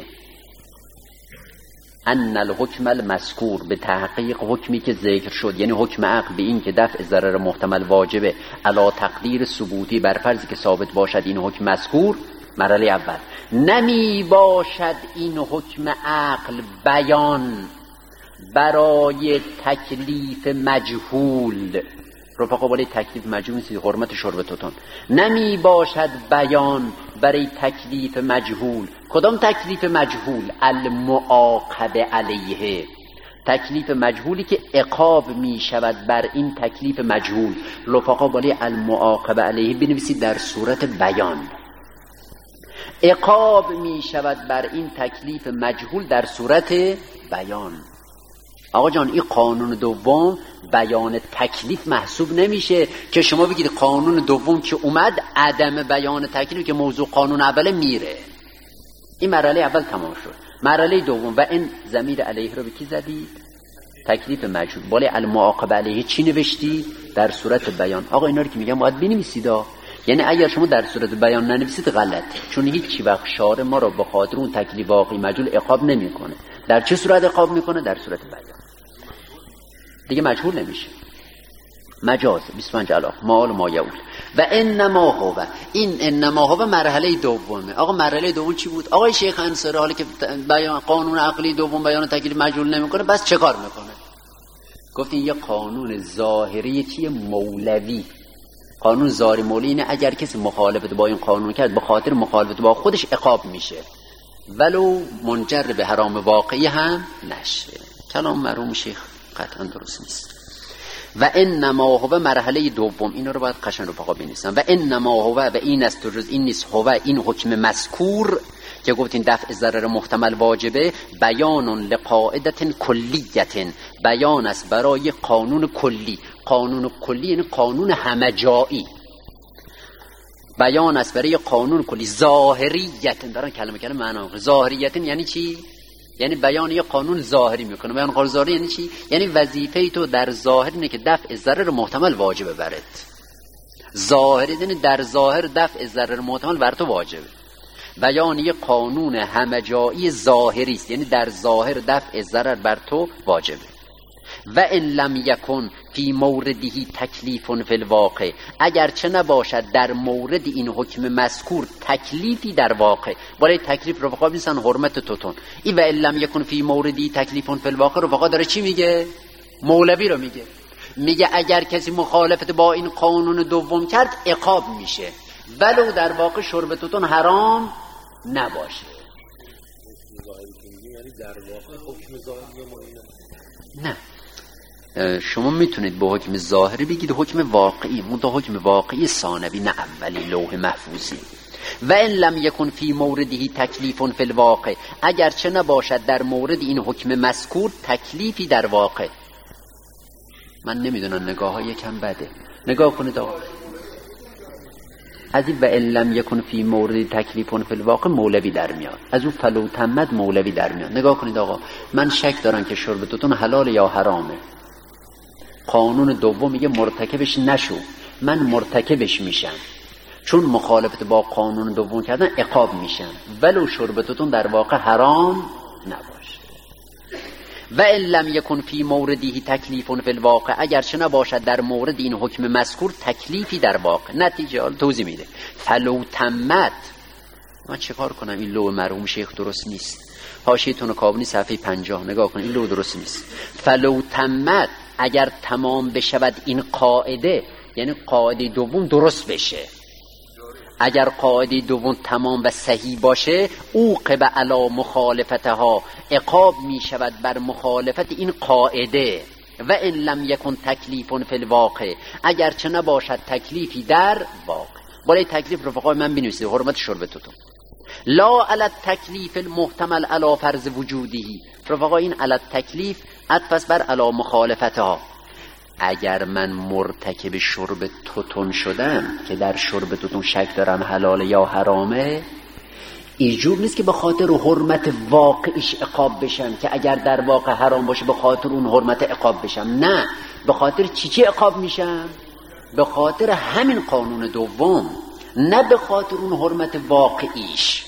ان الحکم المذکور، به تحقیق حکمی که ذکر شد، یعنی حکم عقل به این که دفع ضرر محتمل واجبه علا تقدیر ثبوتی، بر فرضی که ثابت باشد این حکم مذکور. مرحله اول نمی باشد این حکم عقل بیان برای تکلیف مجهول. رفقا بالای تکلیف مجهول نیست، حرمت شربتتون. نمی باشد بیان برای تکلیف مجهول. کدام تکلیف مجهول؟ المعاقب علیه، تکلیف مجهولی که عقاب می شود بر این تکلیف مجهول. رفقا بالای المعاقب علیه بنویسید در صورت بیان. عقاب می شود بر این تکلیف مجهول در صورت بیان. آقا جان این قانون دوم بیان تکلیف محسوب نمیشه که شما بگید قانون دوم که اومد عدم بیان تکلیف که موضوع قانون اوله میره. این مرحله اول تمام شد. مرحله دوم و این ضمیر علیه رو به کی زدید؟ تکلیف مجهول. بالای المعاقب علیه چی نوشتی؟ در صورت بیان. آقا اینا رو که میگم باید بنویسید. یعنی اگر شما در صورت بیان ننویسید غلطه، چون هیچ وقت شارع ما رو به خاطر اون تکلیف واقعی مجهول عقاب نمیکنه. در چه صورت عقاب میکنه؟ در صورت بیان. دیگه مجهول نمیشه. مجاز بیست و پنج علاق مال ما یعول. و انما هو، این انما هو مرحله دومه. آقا مرحله دوم چی بود؟ آقای شیخ انصاری حالا که بیان قانون عقلی دوم بیان تکلیف مجهول نمیکنه، بس چه کار میکنه؟ گفتین یه قانون ظاهری چیه؟ مولوی. قانون ظاهری مولوی اینه اگر کسی مخالفت با این قانون کرد به خاطر مخالفت با خودش عقاب میشه، ولو منجر به حرام واقعی هم نشه. کلام مرحوم شیخ قطعا درست نیست. و انما هو مرحله دوم، اینو رو باید قشنگ رفقا بنویسن. و انما هو و این است تو جز این نیست، هو این حکم مذکور که گفتین دفع ضرر محتمل واجبه، بیان لقاعدت کلیت، بیان است برای قانون کلی. قانون کلی یعنی قانون همه جایی. بیان است برای قانون کلی. ظاهریت دارن کلمه کلمه معنا. ظاهریت یعنی چی؟ یعنی بیان یه قانون ظاهری میکنه. بیان قانون ظاهری یعنی چی؟ یعنی وظیفه تو در ظاهر اینه که دفع ضرر محتمل واجبه برات. ظاهری یعنی در ظاهر دفع ضرر محتمل بر تو واجبه. بیان یک قانون همجایی ظاهری است، یعنی در ظاهر دفع ضرر بر تو واجبه. و ان لم یکن فی موردهی تکلیف فی الواقع، اگر چه نباشد در مورد این حکم مذکور تکلیفی در واقع. برای تکلیف رفقا میسن حرمت توتون. این و ان لم یکن فی موردهی تکلیف فی الواقع رفقا داره چی میگه؟ مولوی رو میگه. میگه اگر کسی مخالفت با این قانون دوم کرد عقاب میشه، ولو در واقع شرب توتون حرام نباشه. نه، شما میتونید به حکم ظاهری بگید حکم واقعی، منتها حکم واقعی ثانوی، نه اولی لوح محفوظی. و ان لم یکن فی موردهی تکلیف فی الواقع، اگر چه نباشد در مورد این حکم مذکور تکلیفی در واقع. من نمیدونم، نگاه ها یکم بده. نگاه کنید آقا، از این و ان لم یکن فی مورد تکلیف فی الواقع مولوی در میاد، از اون فلو تمد مولوی در میاد. نگاه کنید آقا، من شک دارم که شرب توتون حلال یا حرامه. قانون دوم میگه مرتکبش نشو، من مرتکبش میشم، چون مخالفت با قانون دوم کردن عقاب میشم، ولو شرب توتون در واقع حرام نباشه. و ان لم یکن فی موردهی تکلیف فی الواقع، اگر چه نباشد در مورد این حکم مذکور تکلیفی در واقع. نتیجه حالا توضیح میده. فلو تمت، من چه کار کنم؟ این لوح مرحوم شیخ درست نیست. حاشیه تون کابینی صفحه پنجاه نگاه کن، این لوح درست نیست. فلو تمت، اگر تمام بشود این قاعده، یعنی قاعده دوم درست بشه، اگر قاعده دوم تمام و صحیح باشه، اوقب علی مخالفتها، عقاب می شود بر مخالفت این قاعده. و ان لم یکن تکلیف فی الواقع، اگر چه نباشد تکلیفی در واقع. برای تکلیف رفقای من بنویسید حرمت شرب توتون. لا علی التکلیف المحتمل علی فرض وجودی، رفقا این علی التکلیف عطف بر علی مخالفتها. اگر من مرتکب شرب توتون شدم که در شرب توتون شک دارم حلال یا حرامه، ایجور نیست که به خاطر حرمت واقعیش عقاب بشم، که اگر در واقع حرام باشه به خاطر اون حرمت عقاب بشم. نه، به خاطر چی چی عقاب میشم؟ به خاطر همین قانون دوم، نه به خاطر اون حرمت واقعیش.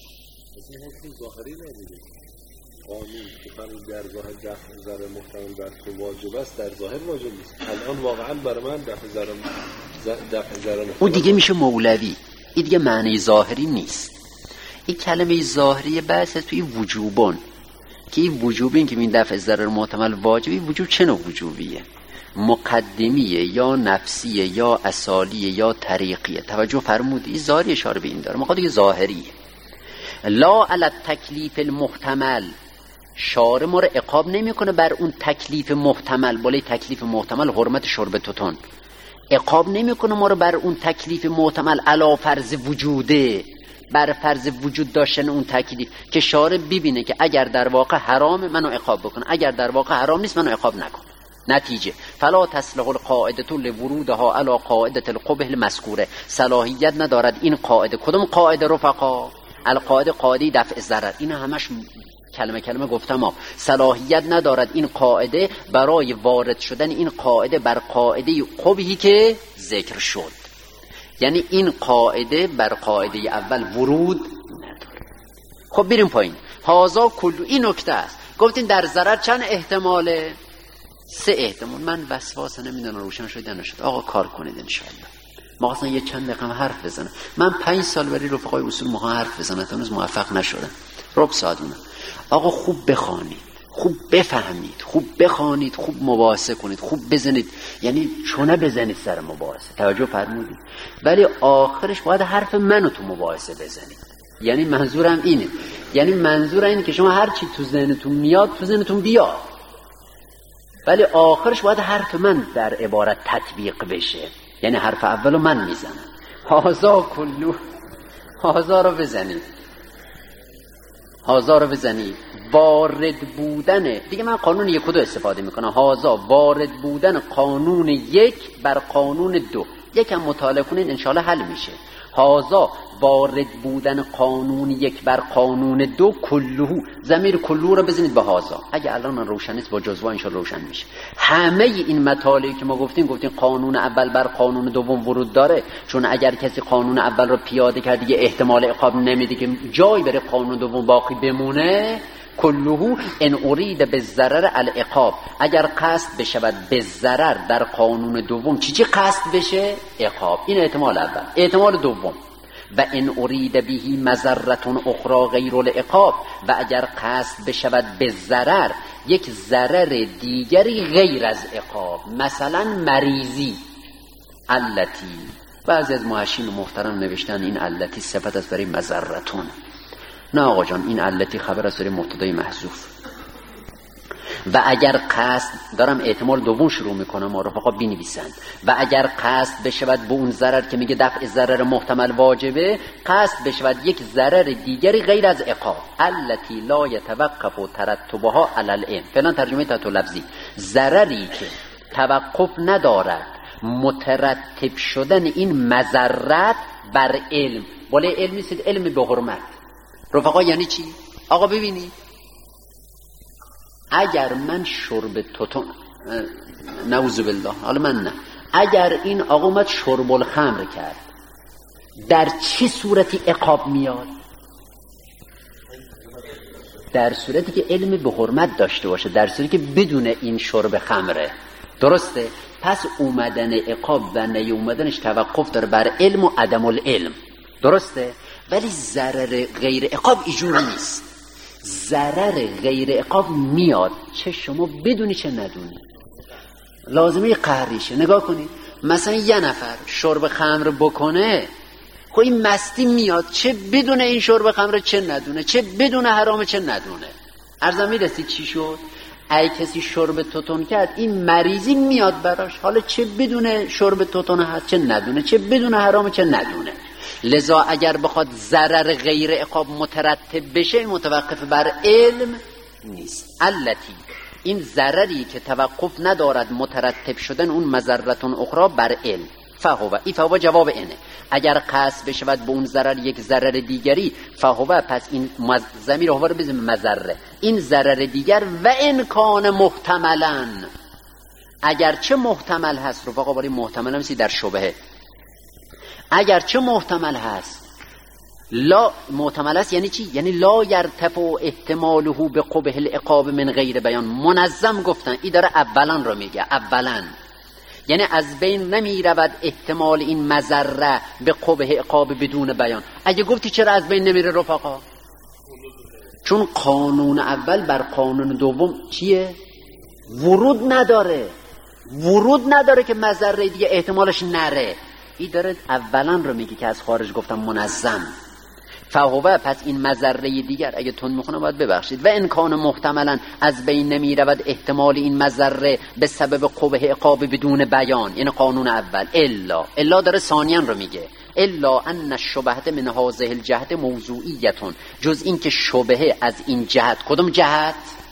قانون که فرض در ظاهر دفع ضرر محتمل بر تو واجب است، در ظاهر واجب نیست. الان واقعا برای من دفع ضرر دفع ضرر اون دیگه میشه مولوی. این دیگه معنی ظاهری نیست. این کلمه ظاهری بحث توی وجوبون، که این وجوبین که این دفع ضرر محتمل واجبی، وجوب چه نوع وجوبیه؟ مقدمیه یا نفسیه یا اصالیه یا طریقیه؟ توجه فرمودی؟ این ظاهری اشاره به این داره، مقصود دیگه ظاهریه. لا علی التکلیف المحتمل، شارع ما رو عقاب نمیکنه بر اون تکلیف محتمل. بالای تکلیف محتمل حرمت شرب توتون، عقاب نمیکنه ما رو بر اون تکلیف محتمل علی فرض وجوده، بر فرض وجود داشتن اون تکلیف، که شارع ببینه که اگر در واقع حرام منو عقاب بکنه، اگر در واقع حرام نیست منو عقاب نکن. نتیجه فلا تصلح القاعده لورودها علی قاعده القبح المذکوره، صلاحیت ندارد این قاعده. کدوم قاعده رفقا؟ القاعده قاعده دفع ضرر. این همش کلمه کلمه گفتم ها. صلاحیت ندارد این قاعده برای وارد شدن این قاعده بر قاعده قبحی که ذکر شد. یعنی این قاعده بر قاعده اول ورود نداره. خب بریم پایین. هازا کلو، این نکته است. گفتین در ضرر چند احتماله؟ سه احتمال. من وسواس نمیدونم روشن شد یا نشد. آقا کار کنید انشاءالله. ما اصلا یه چند دقیقه حرف بزنم. من پنج سال بری رفقای اصول موقع حرف بزنم، هنوز موفق نشدم. ربع ساعت مونم. آقا خوب بخوانید، خوب بفهمید، خوب بخوانید، خوب مباحثه کنید، خوب بزنید. یعنی چونه بزنید سر مباحثه. توجه فرمودید؟ ولی آخرش باید حرف منو تو مباحثه بزنید. یعنی منظورم اینه. یعنی منظور اینه که شما هر چی تو ذهنتون میاد تو ذهنتون بیاد. ولی آخرش باید حرف من در عبارت تطبیق بشه. یعنی حرف اولو من میزنم. هازا کلو، هازا رو بزنید، هازا رو بزنید. وارد بودن، دیگه من قانون یک و دو استفاده میکنم. هازا وارد بودن قانون یک بر قانون دو. یکم مطالعه کنید انشاءالله حل میشه. هازا وارد بودن قانون یک بر قانون دو، کلهو ضمیر کلهو رو بزنید به هازا. اگه الان روشن نیست با جزوه انشاء روشن میشه. همه این مطالبی که ما گفتیم گفتیم قانون اول بر قانون دوم ورود داره، چون اگر کسی قانون اول رو پیاده کرد دیگه احتمال عقاب نمیده که جای بره قانون دوم باقی بمونه. کلهو ان ارید بالضرر العقاب، اگر قصد بشود به ضرر در قانون دوم چی چی قصد بشه؟ عقاب. این احتمال اول. احتمال دوم و ان ارید بهی مضرة اخرى غیر العقاب، و اگر قصد بشود به ضرر یک ضرر دیگری غیر از عقاب، مثلا مریضی. علتی بعضی از محشین محترم نوشتن این علتی صفت است برای مضرتون. نه آقا جان، این علتی خبر است برای مبتدای محذوف. و اگر قصد، دارم احتمال دوم شروع میکنم و رفقا بنویسند، و اگر قصد بشود به اون ضرر که میگه دفع ضرر محتمل واجبه، قصد بشود یک ضرر دیگری غیر از عقاب. التی لا یتوقف ترتبها علی العلم. فعلا ترجمه تحت لفظی، ضرری که توقف ندارد مترتب شدن این مضرت بر علم. ولی علم نیست، علم به حرمت. رفقا یعنی چی؟ آقا ببینید، اگر من شرب توتون، نعوذ بالله، حالا من نه، اگر این آقا اومد شرب الخمر کرد، در چه صورتی عقاب میاد؟ در صورتی که علم به حرمت داشته باشه، در صورتی که بدون این شرب خمره. درسته؟ پس اومدن عقاب و نه اومدنش توقف داره بر علم و عدم العلم. درسته؟ ولی ضرر غیر عقاب اینجوری نیست. ضرر غیر عقاب میاد چه شما بدونی چه ندونی. لازمه قهریشه. نگاه کنید، مثلا یه نفر شرب خمر بکنه، خب این مستی میاد چه بدون این شرب خمر چه ندونه، چه بدون حرام چه ندونه. ارزم میرسید چی شد؟ اگه کسی شرب توتون کرد این مریضی میاد براش، حالا چه بدون شرب توتون هست چه ندونه، چه بدون حرام چه ندونه. لذا اگر بخواد ضرر غیر عقاب مترتب بشه، متوقف بر علم نیست. التی این ضرری که توقف ندارد مترتب شدن اون مضرتون اخرى بر علم. فهو ای فهو جواب اینه، اگر قصد بشود به اون ضرر یک ضرر دیگری، فهو پس این ضمیر هو رو بزنیم مضره، این ضرر دیگر و امکان محتملا، اگر چه محتمل هست. رفقا برای محتمل هم سی در شبهه، اگر چه محتمل هست، لا محتمل است یعنی چی؟ یعنی لا یرتفع احتماله به قبح العقاب من غیر بیان. منظم گفتن این داره اولا رو میگه، اولا یعنی از بین نمی رود احتمال این مضره به قبح عقاب بدون بیان. اگه گفتی چرا از بین نمیره رفقا؟ چون قانون اول بر قانون دوم چیه؟ ورود نداره، ورود نداره که مضره دیگه احتمالش نره. این داره اولا رو میگه که از خارج گفتم منظم. فهو پس این مضره دیگر، اگه تون میخونم باید ببخشید، و امکان محتملا از بین نمی رود احتمال این مضره به سبب قبح عقاب بدون بیان، یعنی قانون اول. الا الا داره ثانیان رو میگه، الا ان الشبهه من هذه الجهت موضوعیتون، جز این که شبهه از این جهت. کدوم جهت؟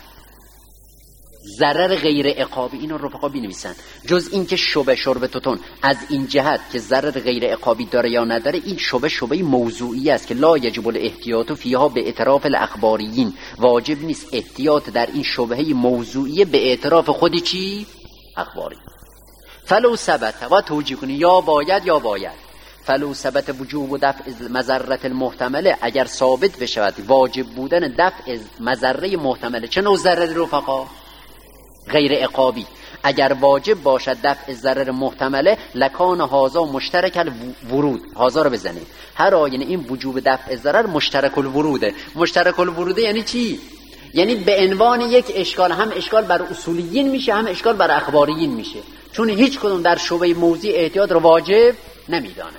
ضرر غیر عقابی. اینو رفقا بنویسن، جز این که شبه شرب توتون از این جهت که ضرر غیر عقابی داره یا نداره، این شبه شبه موضوعی است که لا یجب الاحتیاط فیها به اعتراف الاخباریین، واجب نیست احتیاط در این شبهه موضوعی به اعتراف خودی چی؟ اخباری. فلو ثبت، و توجیه کنی یا باید یا باید، فلو ثبت وجوب و دفع مضرة المحتمله، اگر ثابت بشود واجب بودن دفع مضره محتمله. چه نوع ضرری رفقا؟ غیر عقابی. اگر واجب باشد دفع ضرر محتمله، لکان هازا مشترک الورود. هازا رو بزنید، هر آینه این وجوب دفع ضرر مشترک الوروده. مشترک الوروده یعنی چی؟ یعنی به عنوان یک اشکال، هم اشکال بر اصولیین میشه، هم اشکال بر اخباریین میشه، چون هیچ کدوم در شبه موضوع احتیاط رو واجب نمیدانه.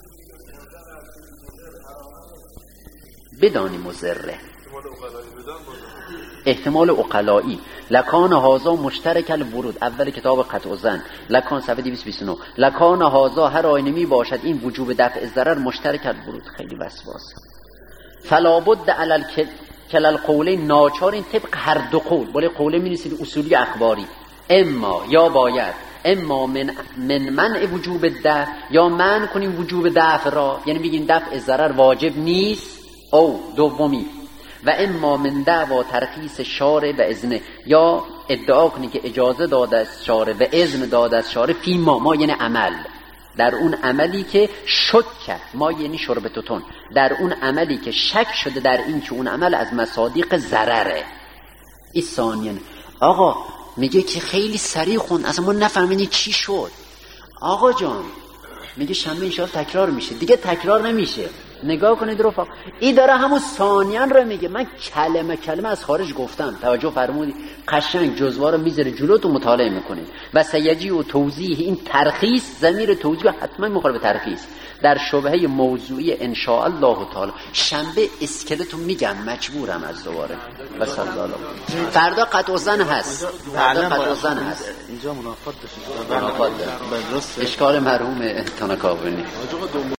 بدانی مضره احتمال عقلایی. لکان هازا مشترک الورود، اول کتاب قطع زن، لکان صفحه دویست و بیست و نه. لکان هازا هر آینه می باشد این وجوب دفع ضرر مشترک الورود. خیلی وسواس. فلا بد علی کل القولین، ناچار این طبق هر دو قول، ولی قوله می نیست اصولی اخباری. اما یا باید اما من من منع وجوب دفع، یا من کنیم وجوب دفع را، یعنی بگیم دفع ضرر واجب نیست، او دومی و اما من دعوا ترخیص شارع و اذنه، یا ادعا کنی که اجازه داده از شارع و اذن داده از شارع فی ما ما یعنی عمل، در اون عملی که شک کرد، ما یعنی شربتتون، در اون عملی که شک شده در این که اون عمل از مصادیق ضرره. این ثانیاً آقا میگه که خیلی سریع خون، اصلا ما نفهمیدیم چی شد. آقا جان میگه شنبه انشاءالله تکرار میشه، دیگه تکرار نمیشه. نگاه کنید رفقا، این داره همون ثانیان رو میگه. من کلمه کلمه از خارج گفتم، توجه فرمودید، قشنگ جزوه رو میذاره جلوتو مطالعه میکنید. و سیجی و توضیح این ترخیص، ضمیر توضیح حتما مخالف ترخیص در شبهه موضوعی ان شاء الله تعالی. شنبه اسکلتو میگم، مجبورم از دوباره. و صلی الله فردا قطع زن هست، فردا قطع زن هست اینجا منافات داشت، منافات اشکال مرحوم تانکاونی.